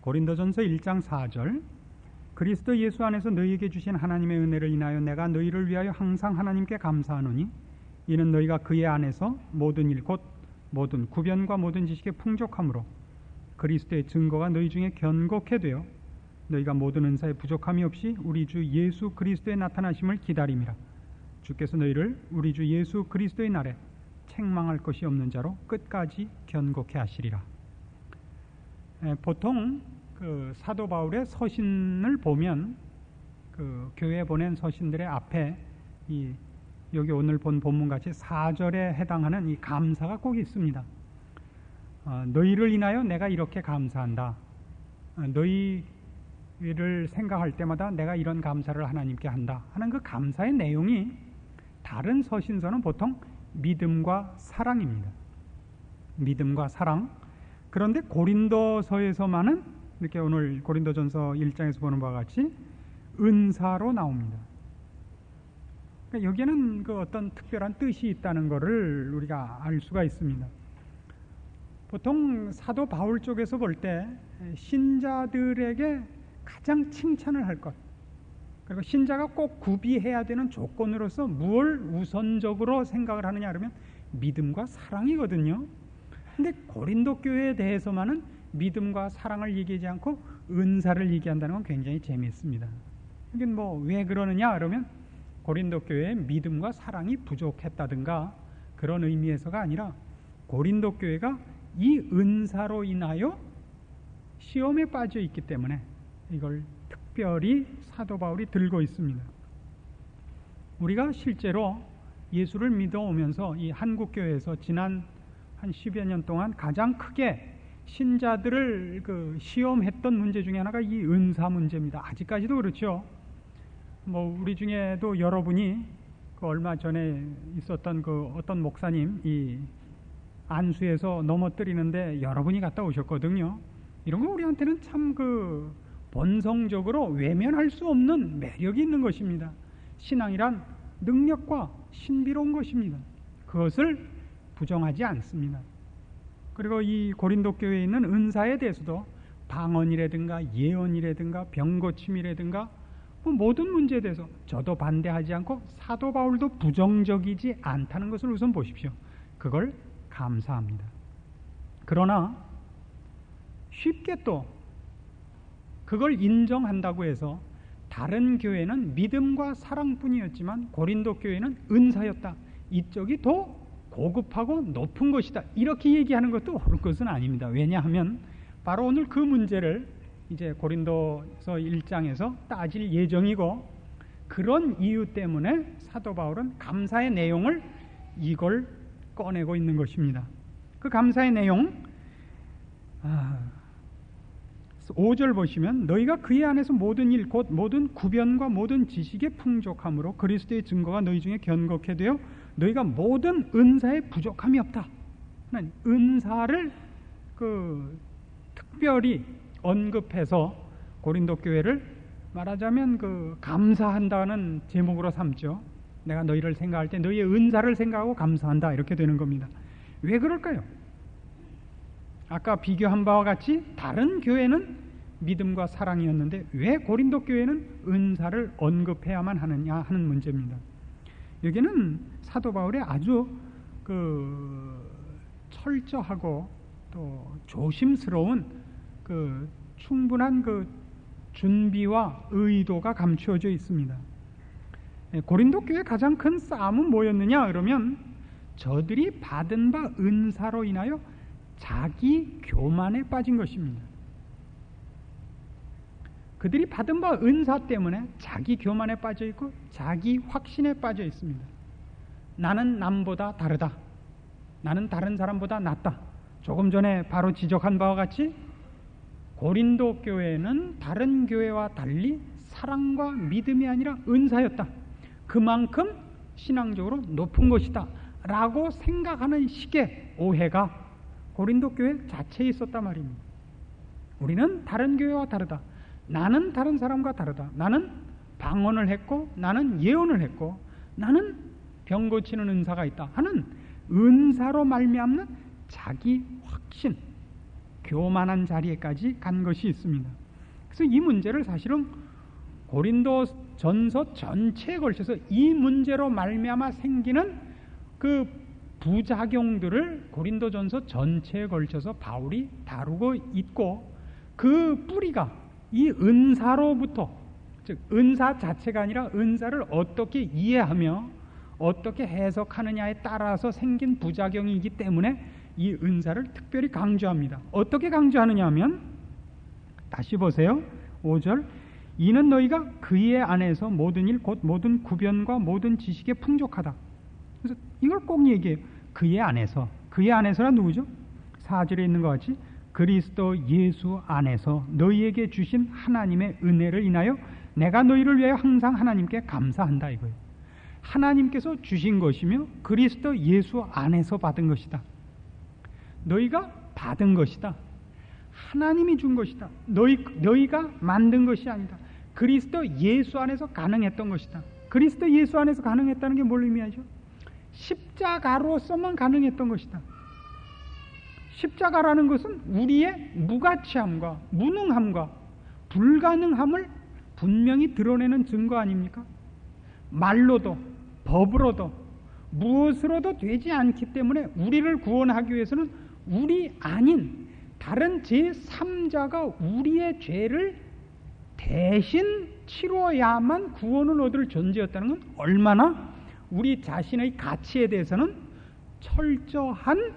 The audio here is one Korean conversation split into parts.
고린도전서 1장 4절 그리스도 예수 안에서 너희에게 주신 하나님의 은혜를 인하여 내가 너희를 위하여 항상 하나님께 감사하노니 이는 너희가 그의 안에서 모든 일 곧 모든 구변과 모든 지식의 풍족함으로 그리스도의 증거가 너희 중에 견고케 되어 너희가 모든 은사에 부족함이 없이 우리 주 예수 그리스도의 나타나심을 기다림이라. 주께서 너희를 우리 주 예수 그리스도의 날에 책망할 것이 없는 자로 끝까지 견고케 하시리라. 보통 그 사도 바울의 서신을 보면 그 교회에 보낸 서신들의 앞에 여기 오늘 본 본문같이 4절에 해당하는 이 감사가 꼭 있습니다. 너희를 인하여 내가 이렇게 감사한다. 너희를 생각할 때마다 내가 이런 감사를 하나님께 한다 하는 그 감사의 내용이 다른 서신서는 보통 믿음과 사랑입니다. 믿음과 사랑. 그런데 고린도서에서만은 이렇게 오늘 고린도전서 1장에서 보는 바와 같이 은사로 나옵니다. 그러니까 여기에는 그 어떤 특별한 뜻이 있다는 것을 우리가 알 수가 있습니다. 보통 사도 바울 쪽에서 볼 때 신자들에게 가장 칭찬을 할 것, 그리고 신자가 꼭 구비해야 되는 조건으로서 무엇을 우선적으로 생각을 하느냐 그러면 믿음과 사랑이거든요. 근데 고린도 교회에 대해서만은 믿음과 사랑을 얘기하지 않고 은사를 얘기한다는 건 굉장히 재미있습니다. 이게 뭐 왜 그러느냐 그러면 고린도 교회에 믿음과 사랑이 부족했다든가 그런 의미에서가 아니라 고린도 교회가 이 은사로 인하여 시험에 빠져 있기 때문에 이걸 특별히 사도 바울이 들고 있습니다. 우리가 실제로 예수를 믿어오면서 이 한국교회에서 지난 한 10여 년 동안 가장 크게 신자들을 시험했던 문제 중에 하나가 이 은사 문제입니다. 아직까지도 그렇죠. 뭐 우리 중에도 여러분이 얼마 전에 있었던 어떤 목사님 이 안수에서 넘어뜨리는데 여러분이 갔다 오셨거든요. 이런 거 우리한테는 참 본성적으로 외면할 수 없는 매력이 있는 것입니다. 신앙이란 능력과 신비로운 것입니다. 그것을 부정하지 않습니다. 그리고 이 고린도 교회에 있는 은사에 대해서도 방언이라든가 예언이라든가 병고침이라든가 모든 문제에 대해서 저도 반대하지 않고 사도 바울도 부정적이지 않다는 것을 우선 보십시오. 그걸 감사합니다. 그러나 쉽게 또 그걸 인정한다고 해서 다른 교회는 믿음과 사랑뿐이었지만 고린도 교회는 은사였다. 이쪽이 더 고급하고 높은 것이다. 이렇게 얘기하는 것도 옳은 것은 아닙니다. 왜냐하면 바로 오늘 그 문제를 이제 고린도서 1장에서 따질 예정이고 그런 이유 때문에 사도 바울은 감사의 내용을 이걸 꺼내고 있는 것입니다. 그 감사의 내용 5절 보시면 너희가 그의 안에서 모든 일 곧 모든 구변과 모든 지식의 풍족함으로 그리스도의 증거가 너희 중에 견고케 되어 너희가 모든 은사에 부족함이 없다. 은사를 특별히 언급해서 고린도 교회를 말하자면 감사한다는 제목으로 삼죠. 내가 너희를 생각할 때 너희의 은사를 생각하고 감사한다 이렇게 되는 겁니다. 왜 그럴까요? 아까 비교한 바와 같이 다른 교회는 믿음과 사랑이었는데 왜 고린도 교회는 은사를 언급해야만 하느냐 하는 문제입니다. 여기는 사도 바울의 아주 철저하고 또 조심스러운 충분한 준비와 의도가 감추어져 있습니다. 고린도 교회의 가장 큰 싸움은 뭐였느냐 그러면 저들이 받은 바 은사로 인하여 자기 교만에 빠진 것입니다. 그들이 받은 바 은사 때문에 자기 교만에 빠져 있고 자기 확신에 빠져 있습니다. 나는 남보다 다르다. 나는 다른 사람보다 낫다. 조금 전에 바로 지적한 바와 같이 고린도 교회는 다른 교회와 달리 사랑과 믿음이 아니라 은사였다. 그만큼 신앙적으로 높은 것이다 라고 생각하는 식의 오해가 고린도 교회 자체에 있었단 말입니다. 우리는 다른 교회와 다르다. 나는 다른 사람과 다르다. 나는 방언을 했고 나는 예언을 했고 나는 병 고치는 은사가 있다 하는 은사로 말미암는 자기 확신, 교만한 자리에까지 간 것이 있습니다. 그래서 이 문제를 사실은 고린도전서 전체에 걸쳐서 이 문제로 말미암아 생기는 그 부작용들을 고린도전서 전체에 걸쳐서 바울이 다루고 있고, 그 뿌리가 이 은사로부터, 즉 은사 자체가 아니라 은사를 어떻게 이해하며 어떻게 해석하느냐에 따라서 생긴 부작용이기 때문에 이 은사를 특별히 강조합니다. 어떻게 강조하느냐 하면, 다시 보세요. 5절, 이는 너희가 그의 안에서 모든 일 곧 모든 구변과 모든 지식에 풍족하다. 그래서 이걸 꼭 얘기해요. 그의 안에서. 그의 안에서란 누구죠? 4절에 있는 것 같이 그리스도 예수 안에서 너희에게 주신 하나님의 은혜를 인하여 내가 너희를 위하여 항상 하나님께 감사한다 이거예요. 하나님께서 주신 것이며 그리스도 예수 안에서 받은 것이다. 너희가 받은 것이다. 하나님이 준 것이다. 너희가 만든 것이 아니다. 그리스도 예수 안에서 가능했던 것이다. 그리스도 예수 안에서 가능했다는 게 뭘 의미하죠? 십자가로서만 가능했던 것이다. 십자가라는 것은 우리의 무가치함과 무능함과 불가능함을 분명히 드러내는 증거 아닙니까? 말로도 법으로도 무엇으로도 되지 않기 때문에 우리를 구원하기 위해서는 우리 아닌 다른 제3자가 우리의 죄를 대신 치러야만 구원을 얻을 존재였다는 건 얼마나 우리 자신의 가치에 대해서는 철저한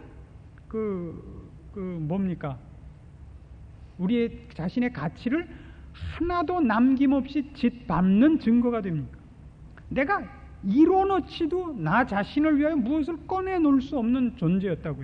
뭡니까? 우리의 자신의 가치를 하나도 남김없이 짓밟는 증거가 됩니까? 내가 이뤄놓지도 나 자신을 위하여 무엇을 꺼내놓을 수 없는 존재였다고요.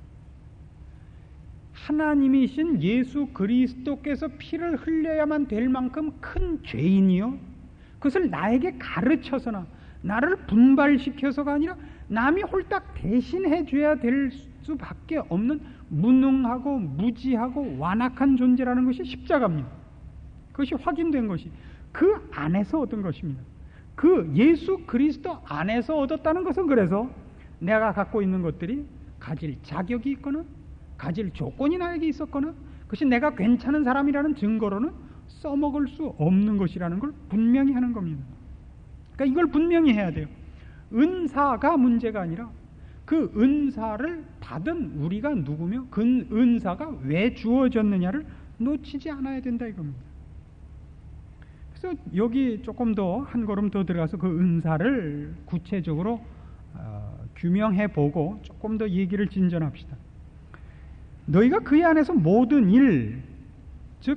하나님이신 예수 그리스도께서 피를 흘려야만 될 만큼 큰 죄인이요, 그것을 나에게 가르쳐서나 나를 분발시켜서가 아니라 남이 홀딱 대신해 줘야 될 수밖에 없는 무능하고 무지하고 완악한 존재라는 것이 십자가입니다. 그것이 확인된 것이 그 안에서 얻은 것입니다. 그 예수 그리스도 안에서 얻었다는 것은, 그래서 내가 갖고 있는 것들이 가질 자격이 있거나 가질 조건이 나에게 있었거나 그것이 내가 괜찮은 사람이라는 증거로는 써먹을 수 없는 것이라는 걸 분명히 하는 겁니다. 그러니까 이걸 분명히 해야 돼요. 은사가 문제가 아니라 그 은사를 받은 우리가 누구며 그 은사가 왜 주어졌느냐를 놓치지 않아야 된다 이겁니다. 그래서 여기 조금 더 한 걸음 더 들어가서 그 은사를 구체적으로 규명해 보고 조금 더 얘기를 진전합시다. 너희가 그의 안에서 모든 일, 즉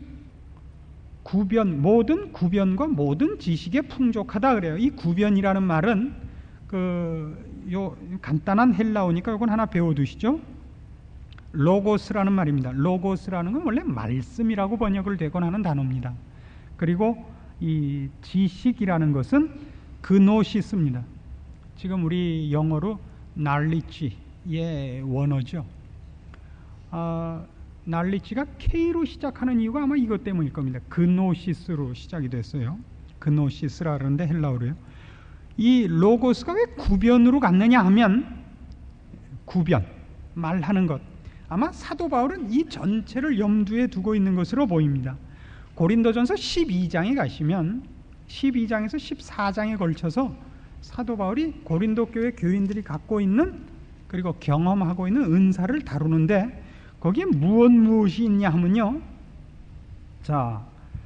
모든 구변과 모든 지식에 풍족하다 그래요. 이 구변이라는 말은 요 간단한 헬라어니까 이건 하나 배워두시죠. 로고스라는 말입니다. 로고스라는 건 원래 말씀이라고 번역을 되곤 하는 단어입니다. 그리고 이 지식이라는 것은 그노시스입니다. 지금 우리 영어로 knowledge의 원어죠. knowledge가 K로 시작하는 이유가 아마 이것 때문일 겁니다. 그노시스로 시작이 됐어요. 그노시스라 그러는데 헬라어로요. 이 로고스가 왜 구변으로 갔느냐 하면, 구변, 말하는 것, 아마 사도 바울은 이 전체를 염두에 두고 있는 것으로 보입니다. 고린도전서 12장에 가시면 12장에서 14장에 걸쳐서 사도 바울이 고린도 교회 교인들이 갖고 있는 그리고 경험하고 있는 은사를 다루는데, 거기에 무엇이 있냐 하면요, 자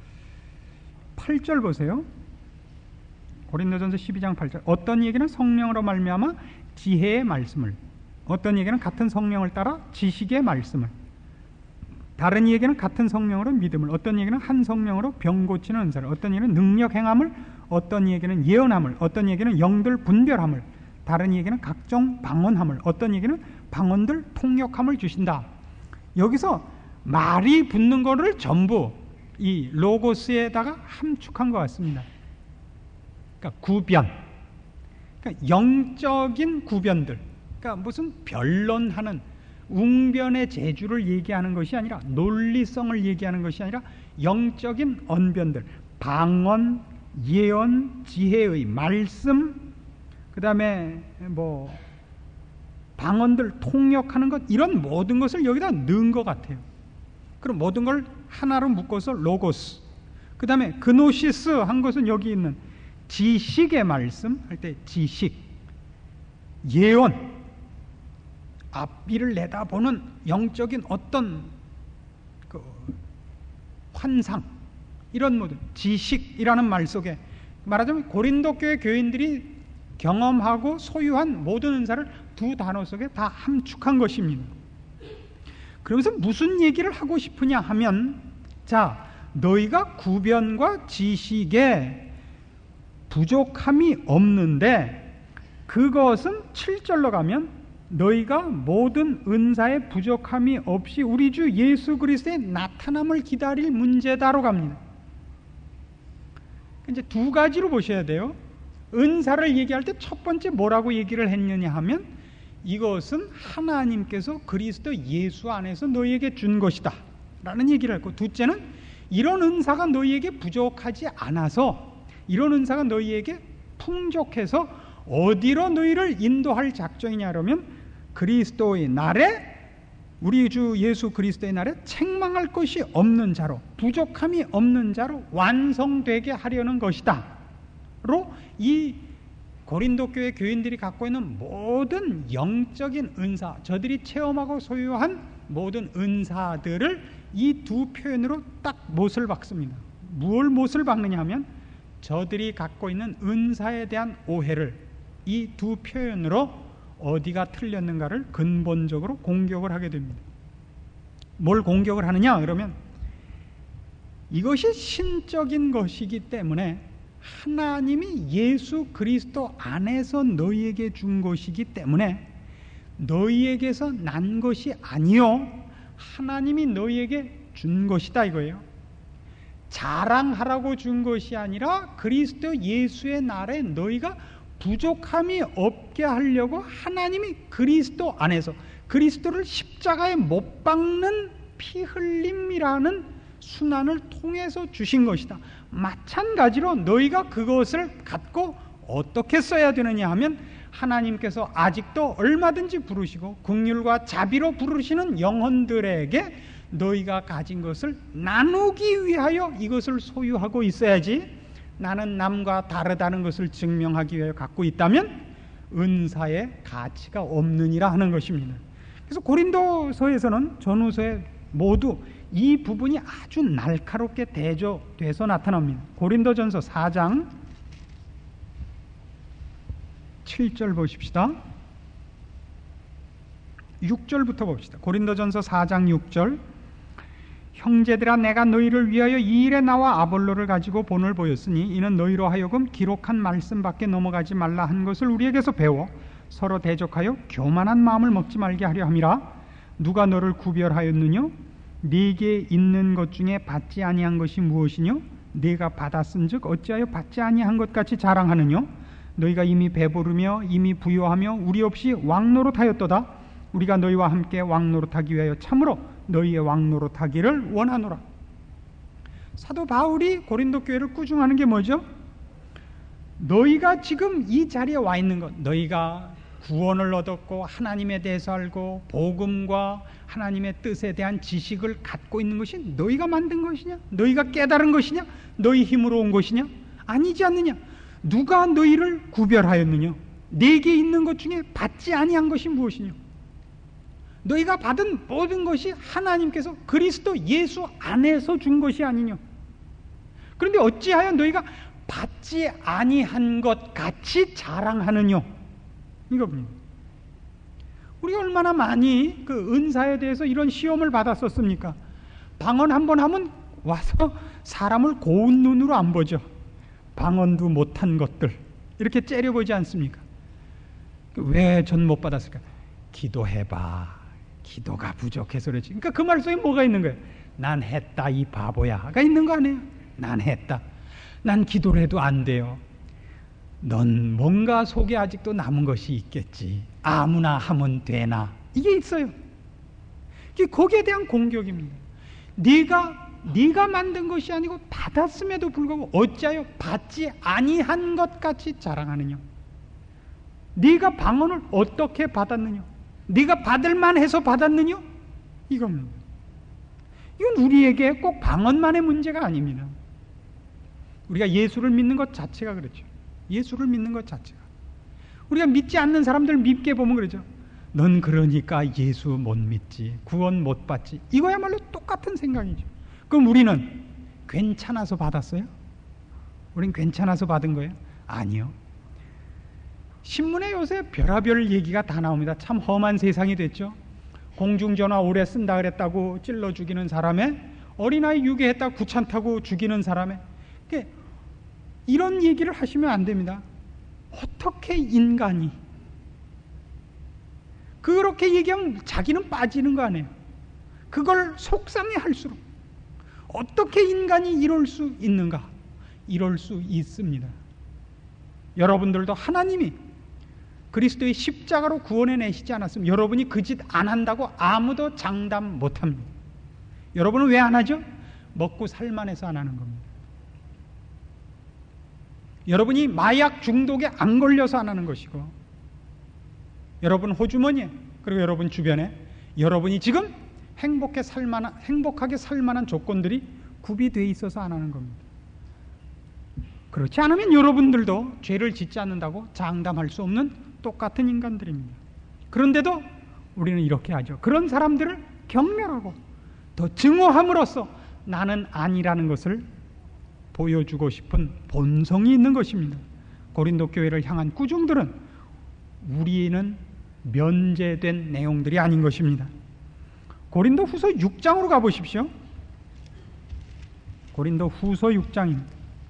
8절 보세요. 고린도전서 12장 8절, 어떤 얘기는 성령으로 말미암아 지혜의 말씀을, 어떤 얘기는 같은 성령을 따라 지식의 말씀을, 다른 얘기는 같은 성령으로 믿음을, 어떤 얘기는 한 성령으로 병 고치는 은사를, 어떤 얘기는 능력 행함을, 어떤 얘기는 예언함을, 어떤 얘기는 영들 분별함을, 다른 얘기는 각종 방언함을, 어떤 얘기는 방언들 통역함을 주신다. 여기서 말이 붙는 거를 전부 이 로고스에다가 함축한 것 같습니다. 그러니까 구변, 그러니까 영적인 구변들, 그러니까 무슨 변론하는 웅변의 재주를 얘기하는 것이 아니라, 논리성을 얘기하는 것이 아니라 영적인 언변들, 방언, 예언, 지혜의 말씀, 그 다음에 방언들 통역하는 것, 이런 모든 것을 여기다 넣은 것 같아요. 그럼 모든 걸 하나로 묶어서 로고스. 그 다음에 그노시스 한 것은 여기 있는 지식의 말씀 할 때 지식, 예언, 앞일을 내다보는 영적인 어떤 그 환상, 이런 모든 지식이라는 말 속에 말하자면 고린도 교회 교인들이 경험하고 소유한 모든 은사를 두 단어 속에 다 함축한 것입니다. 그러면서 무슨 얘기를 하고 싶으냐 하면, 자, 너희가 구변과 지식에 부족함이 없는데 그것은 7절로 가면 너희가 모든 은사에 부족함이 없이 우리 주 예수 그리스도의 나타남을 기다릴 문제다로 갑니다. 이제 두 가지로 보셔야 돼요. 은사를 얘기할 때 첫 번째 뭐라고 얘기를 했느냐 하면, 이것은 하나님께서 그리스도 예수 안에서 너희에게 준 것이다 라는 얘기를 했고, 둘째는 이런 은사가 너희에게 부족하지 않아서, 이런 은사가 너희에게 풍족해서 어디로 너희를 인도할 작정이냐 그러면 그리스도의 날에, 우리 주 예수 그리스도의 날에 책망할 것이 없는 자로, 부족함이 없는 자로 완성되게 하려는 것이다 로, 이 고린도 교회 교인들이 갖고 있는 모든 영적인 은사, 저들이 체험하고 소유한 모든 은사들을 이 두 표현으로 딱 못을 박습니다. 무엇을 못을 박느냐 하면, 저들이 갖고 있는 은사에 대한 오해를 이 두 표현으로 어디가 틀렸는가를 근본적으로 공격을 하게 됩니다. 뭘 공격을 하느냐 그러면, 이것이 신적인 것이기 때문에 하나님이 예수 그리스도 안에서 너희에게 준 것이기 때문에 너희에게서 난 것이 아니요 하나님이 너희에게 준 것이다 이거예요. 자랑하라고 준 것이 아니라 그리스도 예수의 날에 너희가 부족함이 없게 하려고 하나님이 그리스도 안에서, 그리스도를 십자가에 못 박는 피 흘림이라는 순환을 통해서 주신 것이다. 마찬가지로 너희가 그것을 갖고 어떻게 써야 되느냐 하면, 하나님께서 아직도 얼마든지 부르시고 긍휼과 자비로 부르시는 영혼들에게 너희가 가진 것을 나누기 위하여 이것을 소유하고 있어야지, 나는 남과 다르다는 것을 증명하기 위하여 갖고 있다면 은사의 가치가 없느니라 하는 것입니다. 그래서 고린도서에서는, 전후서에 모두 이 부분이 아주 날카롭게 대조돼서 나타납니다. 고린도전서 4장 7절 보십시다. 6절부터 봅시다. 고린도전서 4장 6절. 형제들아, 내가 너희를 위하여 이 일에 나와 아볼로를 가지고 본을 보였으니 이는 너희로 하여금 기록한 말씀밖에 넘어가지 말라 한 것을 우리에게서 배워 서로 대적하여 교만한 마음을 먹지 말게 하려 함이라. 누가 너를 구별하였느냐? 네게 있는 것 중에 받지 아니한 것이 무엇이뇨? 네가 받았은즉 어찌하여 받지 아니한 것 같이 자랑하느뇨? 너희가 이미 배부르며 이미 부유하며 우리 없이 왕노릇하였도다. 우리가 너희와 함께 왕노릇하기 위하여 참으로 너희의 왕노릇하기를 원하노라. 사도 바울이 고린도 교회를 꾸중하는 게 뭐죠? 너희가 지금 이 자리에 와 있는 것, 너희가 구원을 얻었고 하나님에 대해서 알고 복음과 하나님의 뜻에 대한 지식을 갖고 있는 것이 너희가 만든 것이냐? 너희가 깨달은 것이냐? 너희 힘으로 온 것이냐? 아니지 않느냐? 누가 너희를 구별하였느냐? 네게 있는 것 중에 받지 아니한 것이 무엇이냐? 너희가 받은 모든 것이 하나님께서 그리스도 예수 안에서 준 것이 아니냐? 그런데 어찌하여 너희가 받지 아니한 것 같이 자랑하느냐? 이겁니다. 우리가 얼마나 많이 그 은사에 대해서 이런 시험을 받았었습니까? 방언 한번 하면 와서 사람을 고운 눈으로 안 보죠. 방언도 못한 것들 이렇게 째려보지 않습니까? 왜 전 못 받았을까? 기도해봐. 기도가 부족해서 그렇지. 그러니까 그 말 속에 뭐가 있는 거예요? 난 했다 이 바보야가 있는 거 아니에요? 난 했다. 난 기도를 해도 안 돼요. 넌 뭔가 속에 아직도 남은 것이 있겠지. 아무나 하면 되나? 이게 있어요. 이게 거기에 대한 공격입니다. 네가 만든 것이 아니고 받았음에도 불구하고 어찌하여 받지 아니한 것 같이 자랑하느냐? 네가 방언을 어떻게 받았느냐? 네가 받을 만해서 받았느냐? 이겁니다. 이건 우리에게 꼭 방언만의 문제가 아닙니다. 우리가 예수를 믿는 것 자체가 그렇죠. 예수를 믿는 것 자체가. 우리가 믿지 않는 사람들 믿게 보면 그러죠. 넌 그러니까 예수 못 믿지, 구원 못 받지. 이거야말로 똑같은 생각이죠. 그럼 우리는 괜찮아서 받았어요? 우린 괜찮아서 받은 거예요? 아니요. 신문에 요새 별의별 얘기가 다 나옵니다. 참 험한 세상이 됐죠. 공중전화 오래 쓴다 그랬다고 찔러 죽이는 사람에, 어린아이 유괴했다고 구찬 타고 죽이는 사람에, 이런 얘기를 하시면 안 됩니다. 어떻게 인간이 그렇게 얘기하면 자기는 빠지는 거 아니에요. 그걸 속상해 할수록 어떻게 인간이 이럴 수 있는가? 이럴 수 있습니다. 여러분들도 하나님이 그리스도의 십자가로 구원해 내시지 않았으면 여러분이 그 짓 안 한다고 아무도 장담 못합니다. 여러분은 왜 안 하죠? 먹고 살만해서 안 하는 겁니다. 여러분이 마약 중독에 안 걸려서 안 하는 것이고, 여러분 호주머니에, 그리고 여러분 주변에 여러분이 지금 행복하게 살 만한 조건들이 구비되어 있어서 안 하는 겁니다. 그렇지 않으면 여러분들도 죄를 짓지 않는다고 장담할 수 없는 똑같은 인간들입니다. 그런데도 우리는 이렇게 하죠. 그런 사람들을 경멸하고 더 증오함으로써 나는 아니라는 것을 보여주고 싶은 본성이 있는 것입니다. 고린도 교회를 향한 꾸중들은 우리는 면제된 내용들이 아닌 것입니다. 고린도 후서 6장으로 가보십시오. 고린도 후서 6장입니다.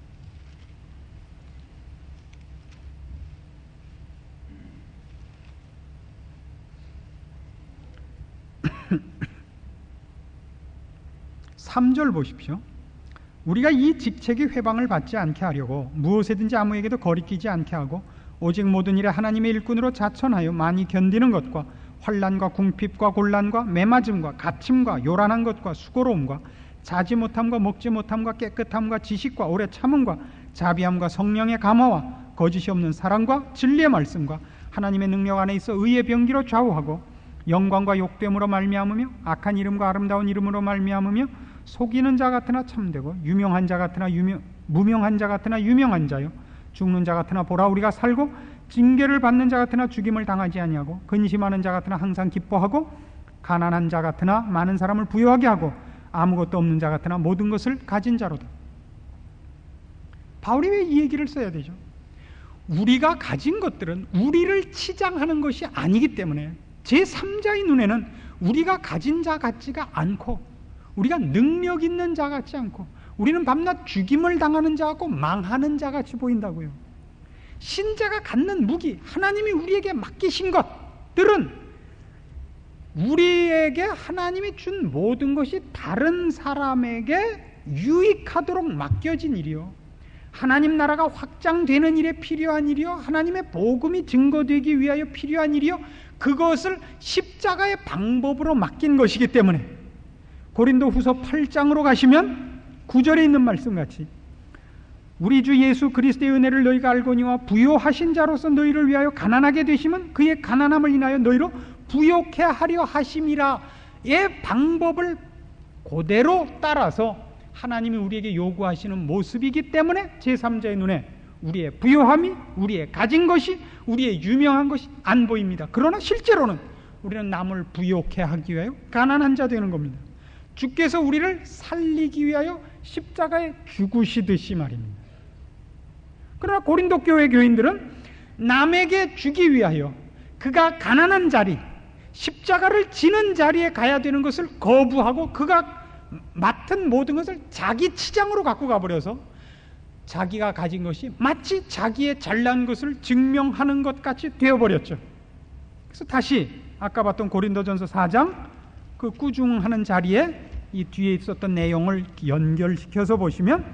(3절) 보십시오. 우리가 이 직책의 회방을 받지 않게 하려고 무엇에든지 아무에게도 거리끼지 않게 하고 오직 모든 일에 하나님의 일꾼으로 자천하여 많이 견디는 것과 환난과 궁핍과 곤란과 매맞음과 갇힘과 요란한 것과 수고로움과 자지 못함과 먹지 못함과 깨끗함과 지식과 오래 참음과 자비함과 성령의 감화와 거짓이 없는 사랑과 진리의 말씀과 하나님의 능력 안에 있어 의의 병기로 좌우하고 영광과 욕됨으로 말미암으며 악한 이름과 아름다운 이름으로 말미암으며 속이는 자 같으나 참되고 유명한 자 같으나 무명한 자 같으나 유명한 자요 죽는 자 같으나 보라 우리가 살고 징계를 받는 자 같으나 죽임을 당하지 아니하고 근심하는 자 같으나 항상 기뻐하고 가난한 자 같으나 많은 사람을 부유하게 하고 아무것도 없는 자 같으나 모든 것을 가진 자로다. 바울이 왜 이 얘기를 써야 되죠? 우리가 가진 것들은 우리를 치장하는 것이 아니기 때문에 제3자의 눈에는 우리가 가진 자 같지가 않고 우리가 능력 있는 자 같지 않고 우리는 밤낮 죽임을 당하는 자 같고 망하는 자 같이 보인다고요. 신자가 갖는 무기, 하나님이 우리에게 맡기신 것들은 우리에게 하나님이 준 모든 것이 다른 사람에게 유익하도록 맡겨진 일이요, 하나님 나라가 확장되는 일에 필요한 일이요, 하나님의 복음이 증거되기 위하여 필요한 일이요, 그것을 십자가의 방법으로 맡긴 것이기 때문에 고린도 후서 8장으로 가시면 9절에 있는 말씀같이 우리 주 예수 그리스도의 은혜를 너희가 알거니와 부요하신 자로서 너희를 위하여 가난하게 되심은 그의 가난함을 인하여 너희로 부요케 하려 하심이라의 방법을 그대로 따라서 하나님이 우리에게 요구하시는 모습이기 때문에 제3자의 눈에 우리의 부요함이, 우리의 가진 것이, 우리의 유명한 것이 안 보입니다. 그러나 실제로는 우리는 남을 부요케 하기 위하여 가난한 자 되는 겁니다. 주께서 우리를 살리기 위하여 십자가에 죽으시듯이 말입니다. 그러나 고린도 교회 교인들은 남에게 주기 위하여 그가 가난한 자리, 십자가를 지는 자리에 가야 되는 것을 거부하고 그가 맡은 모든 것을 자기 치장으로 갖고 가버려서 자기가 가진 것이 마치 자기의 잘난 것을 증명하는 것 같이 되어버렸죠. 그래서 다시 아까 봤던 고린도전서 4장 그 꾸중하는 자리에 이 뒤에 있었던 내용을 연결시켜서 보시면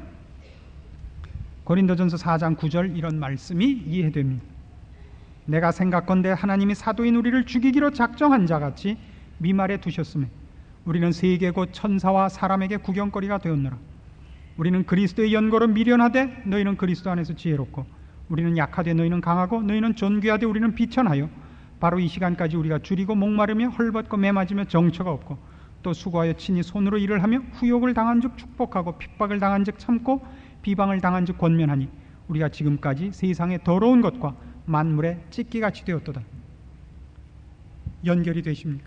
고린도전서 4장 9절 이런 말씀이 이해됩니다. 내가 생각건대 하나님이 사도인 우리를 죽이기로 작정한 자같이 미말에 두셨으며 우리는 세계 곧 천사와 사람에게 구경거리가 되었노라. 우리는 그리스도의 연고로 미련하되 너희는 그리스도 안에서 지혜롭고 우리는 약하되 너희는 강하고 너희는 존귀하되 우리는 비천하여 바로 이 시간까지 우리가 줄이고 목마르며 헐벗고 매맞으며 정처가 없고 또 수고하여 친히 손으로 일을 하며 후욕을 당한 즉 축복하고 핍박을 당한 즉 참고 비방을 당한 즉 권면하니 우리가 지금까지 세상의 더러운 것과 만물의 찢기같이 되었도다. 연결이 되십니까?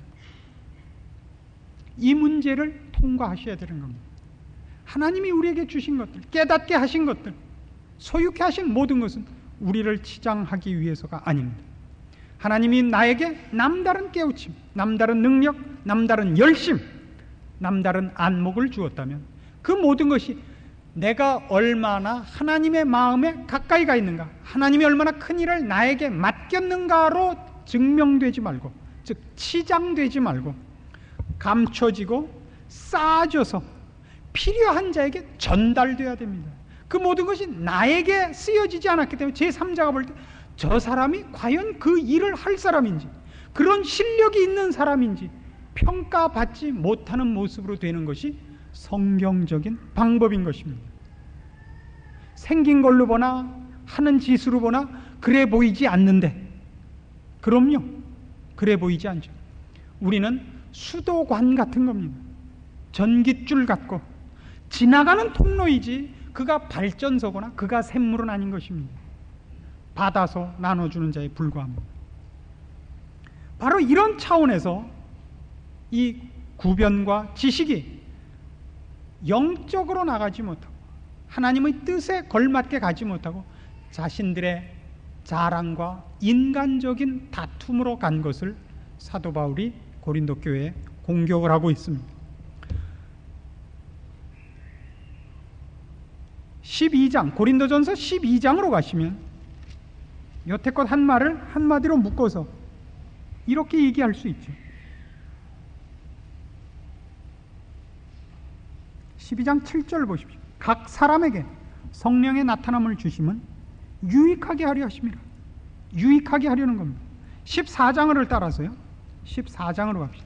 이 문제를 통과하셔야 되는 겁니다. 하나님이 우리에게 주신 것들, 깨닫게 하신 것들, 소유케 하신 모든 것은 우리를 치장하기 위해서가 아닙니다. 하나님이 나에게 남다른 깨우침, 남다른 능력, 남다른 열심, 남다른 안목을 주었다면 그 모든 것이 내가 얼마나 하나님의 마음에 가까이 가 있는가, 하나님이 얼마나 큰 일을 나에게 맡겼는가로 증명되지 말고, 즉 치장되지 말고 감춰지고 쌓아져서 필요한 자에게 전달되어야 됩니다. 그 모든 것이 나에게 쓰여지지 않았기 때문에 제3자가 볼 때 저 사람이 과연 그 일을 할 사람인지, 그런 실력이 있는 사람인지 평가받지 못하는 모습으로 되는 것이 성경적인 방법인 것입니다. 생긴 걸로 보나 하는 짓으로 보나 그래 보이지 않는데, 그럼요, 그래 보이지 않죠. 우리는 수도관 같은 겁니다. 전깃줄 같고 지나가는 통로이지 그가 발전소거나 그가 샘물은 아닌 것입니다. 받아서 나눠주는 자에 불과합니다. 바로 이런 차원에서 이 구변과 지식이 영적으로 나가지 못하고 하나님의 뜻에 걸맞게 가지 못하고 자신들의 자랑과 인간적인 다툼으로 간 것을 사도 바울이 고린도 교회에 공격을 하고 있습니다. 12장, 고린도전서 12장으로 가시면 여태껏 한 말을 한마디로 묶어서 이렇게 얘기할 수 있죠. 12장 7절 보십시오. 각 사람에게 성령의 나타남을 주심은 유익하게 하려 하심이라. 유익하게 하려는 겁니다. 14장을 따라서요. 14장으로 갑시다.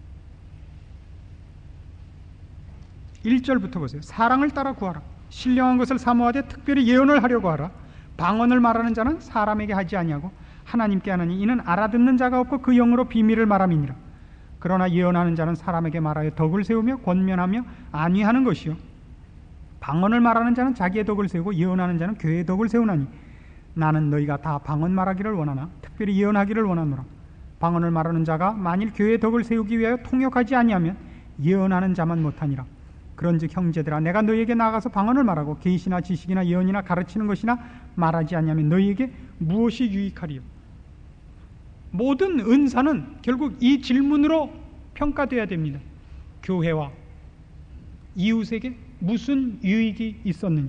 1절부터 보세요. 사랑을 따라 구하라. 신령한 것을 사모하되 특별히 예언을 하려고 하라. 방언을 말하는 자는 사람에게 하지 아니하고 하나님께 하느니 이는 알아듣는 자가 없고 그 영으로 비밀을 말함이니라. 그러나 예언하는 자는 사람에게 말하여 덕을 세우며 권면하며 안위하는 것이요 방언을 말하는 자는 자기의 덕을 세우고 예언하는 자는 교회의 덕을 세우나니 나는 너희가 다 방언 말하기를 원하나 특별히 예언하기를 원하노라. 방언을 말하는 자가 만일 교회의 덕을 세우기 위하여 통역하지 아니하면 예언하는 자만 못하니라. 그런즉 형제들아 내가 너희에게 나가서 방언을 말하고 계시나 지식이나 예언이나 가르치는 것이나 말하지 아니하면 너희에게 무엇이 유익하리요? 모든 은사는 결국 이 질문으로 평가되어야 됩니다. 교회와 이웃에게 무슨 유익이 있었느냐?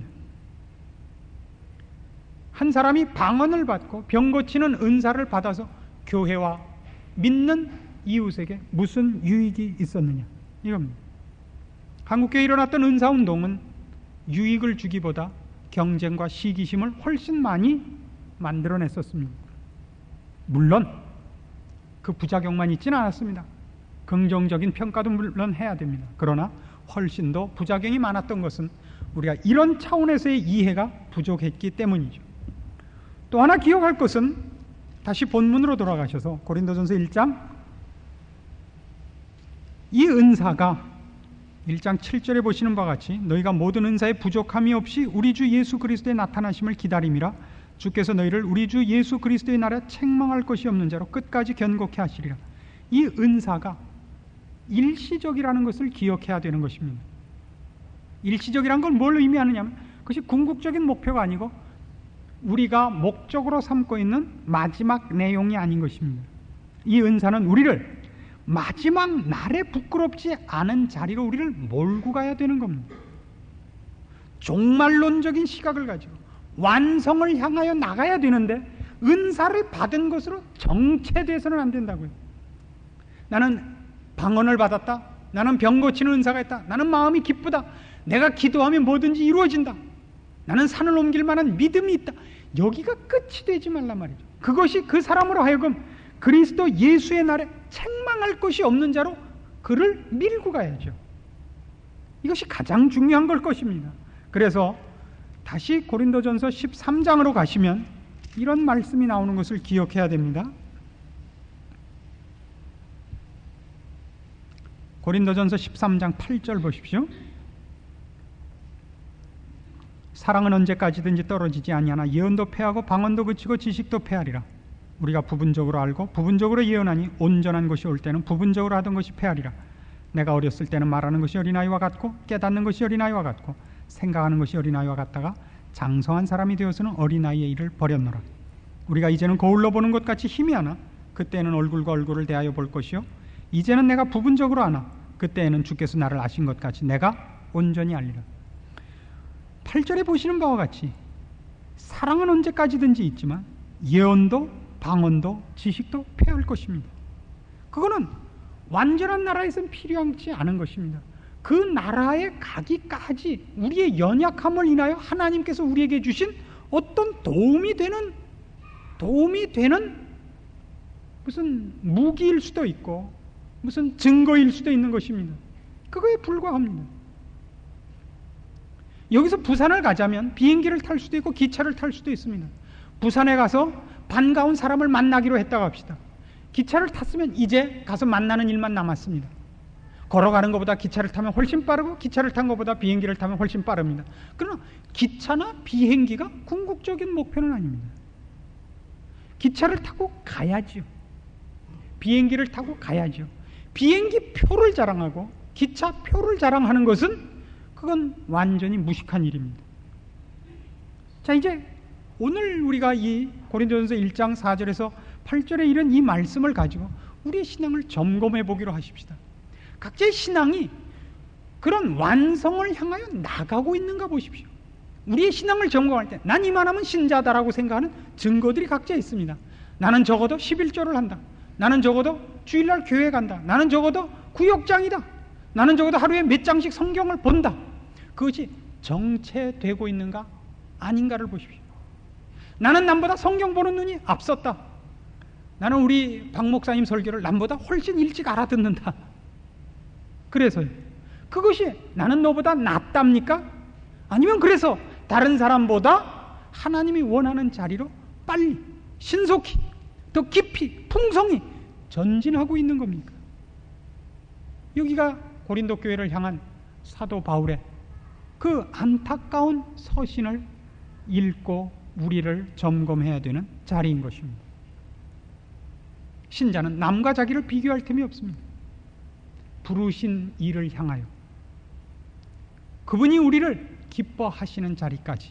한 사람이 방언을 받고 병 고치는 은사를 받아서 교회와 믿는 이웃에게 무슨 유익이 있었느냐? 이겁니다. 한국교회에 일어났던 은사운동은 유익을 주기보다 경쟁과 시기심을 훨씬 많이 만들어냈었습니다. 물론 그 부작용만 있지는 않았습니다. 긍정적인 평가도 물론 해야 됩니다. 그러나 훨씬 더 부작용이 많았던 것은 우리가 이런 차원에서의 이해가 부족했기 때문이죠. 또 하나 기억할 것은 다시 본문으로 돌아가셔서 고린도전서 1장, 이 은사가 1장 7절에 보시는 바와 같이 너희가 모든 은사에 부족함이 없이 우리 주 예수 그리스도의 나타나심을 기다림이라. 주께서 너희를 우리 주 예수 그리스도의 날에 책망할 것이 없는 자로 끝까지 견고케 하시리라. 이 은사가 일시적이라는 것을 기억해야 되는 것입니다. 일시적이란 건 뭘 의미하느냐면 그것이 궁극적인 목표가 아니고 우리가 목적으로 삼고 있는 마지막 내용이 아닌 것입니다. 이 은사는 우리를 마지막 날에 부끄럽지 않은 자리로 우리를 몰고 가야 되는 겁니다. 종말론적인 시각을 가지고 완성을 향하여 나가야 되는데 은사를 받은 것으로 정체돼서는 안 된다고요. 나는 방언을 받았다. 나는 병 고치는 은사가 있다. 나는 마음이 기쁘다. 내가 기도하면 뭐든지 이루어진다. 나는 산을 옮길 만한 믿음이 있다. 여기가 끝이 되지 말란 말이죠. 그것이 그 사람으로 하여금 그리스도 예수의 날에 책망할 것이 없는 자로 그를 밀고 가야죠. 이것이 가장 중요한 걸 것입니다. 그래서 다시 고린도전서 13장으로 가시면 이런 말씀이 나오는 것을 기억해야 됩니다. 고린도전서 13장 8절 보십시오. 사랑은 언제까지든지 떨어지지 아니하나 예언도 패하고 방언도 그치고 지식도 패하리라. 우리가 부분적으로 알고 부분적으로 예언하니 온전한 것이 올 때는 부분적으로 하던 것이 패하리라. 내가 어렸을 때는 말하는 것이 어린아이와 같고 깨닫는 것이 어린아이와 같고 생각하는 것이 어린아이와 같다가 장성한 사람이 되어서는 어린아이의 일을 버렸노라. 우리가 이제는 거울로 보는 것 같이 희미하나 그때에는 얼굴과 얼굴을 대하여 볼 것이요 이제는 내가 부분적으로 아나 그때에는 주께서 나를 아신 것 같이 내가 온전히 알리라. 8절에 보시는 바와 같이 사랑은 언제까지든지 있지만 예언도 방언도 지식도 패할 것입니다. 그거는 완전한 나라에서는 필요하지 않은 것입니다. 그 나라에 가기까지 우리의 연약함을 인하여 하나님께서 우리에게 주신 어떤 도움이 되는 무슨 무기일 수도 있고 무슨 증거일 수도 있는 것입니다. 그거에 불과합니다. 여기서 부산을 가자면 비행기를 탈 수도 있고 기차를 탈 수도 있습니다. 부산에 가서 반가운 사람을 만나기로 했다고 합시다. 기차를 탔으면 이제 가서 만나는 일만 남았습니다. 걸어가는 것보다 기차를 타면 훨씬 빠르고 기차를 탄 것보다 비행기를 타면 훨씬 빠릅니다. 그러나 기차나 비행기가 궁극적인 목표는 아닙니다. 기차를 타고 가야지요. 비행기를 타고 가야죠. 비행기 표를 자랑하고 기차 표를 자랑하는 것은 그건 완전히 무식한 일입니다. 자, 이제 오늘 우리가 이 고린도전서 1장 4절에서 8절에 이른 이 말씀을 가지고 우리의 신앙을 점검해 보기로 하십시다. 각자의 신앙이 그런 완성을 향하여 나가고 있는가 보십시오. 우리의 신앙을 점검할 때 난 이만하면 신자다라고 생각하는 증거들이 각자 있습니다. 나는 적어도 11조를 한다. 나는 적어도 주일날 교회 간다. 나는 적어도 구역장이다. 나는 적어도 하루에 몇 장씩 성경을 본다. 그것이 정체되고 있는가 아닌가를 보십시오. 나는 남보다 성경 보는 눈이 앞섰다. 나는 우리 박 목사님 설교를 남보다 훨씬 일찍 알아듣는다. 그래서요. 그것이 나는 너보다 낫답니까? 아니면 그래서 다른 사람보다 하나님이 원하는 자리로 빨리, 신속히, 더 깊이, 풍성히 전진하고 있는 겁니까? 여기가 고린도 교회를 향한 사도 바울의 그 안타까운 서신을 읽고 우리를 점검해야 되는 자리인 것입니다. 신자는 남과 자기를 비교할 틈이 없습니다. 부르신 이를 향하여 그분이 우리를 기뻐하시는 자리까지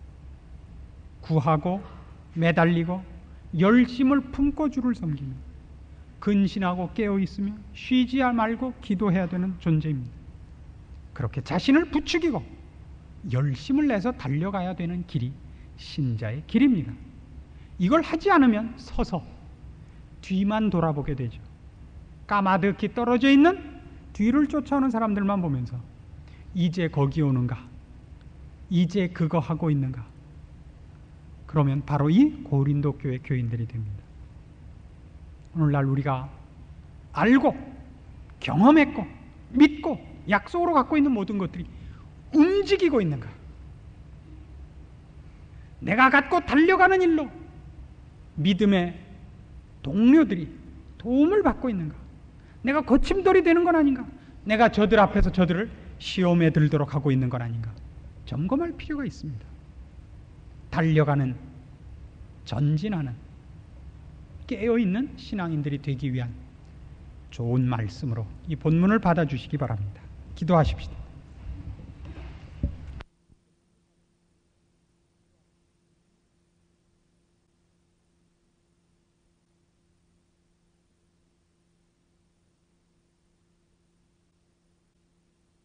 구하고 매달리고 열심을 품고 주를 섬기며 근신하고 깨어있으며 쉬지 말고 기도해야 되는 존재입니다. 그렇게 자신을 부추기고 열심을 내서 달려가야 되는 길이 신자의 길입니다. 이걸 하지 않으면 서서 뒤만 돌아보게 되죠. 까마득히 떨어져 있는 뒤를 쫓아오는 사람들만 보면서 이제 거기 오는가? 이제 그거 하고 있는가? 그러면 바로 이 고린도 교회 교인들이 됩니다. 오늘날 우리가 알고 경험했고 믿고 약속으로 갖고 있는 모든 것들이 움직이고 있는가? 내가 갖고 달려가는 일로 믿음의 동료들이 도움을 받고 있는가? 내가 거침돌이 되는 건 아닌가? 내가 저들 앞에서 저들을 시험에 들도록 하고 있는 건 아닌가? 점검할 필요가 있습니다. 달려가는, 전진하는, 깨어있는 신앙인들이 되기 위한 좋은 말씀으로 이 본문을 받아주시기 바랍니다. 기도하십시다.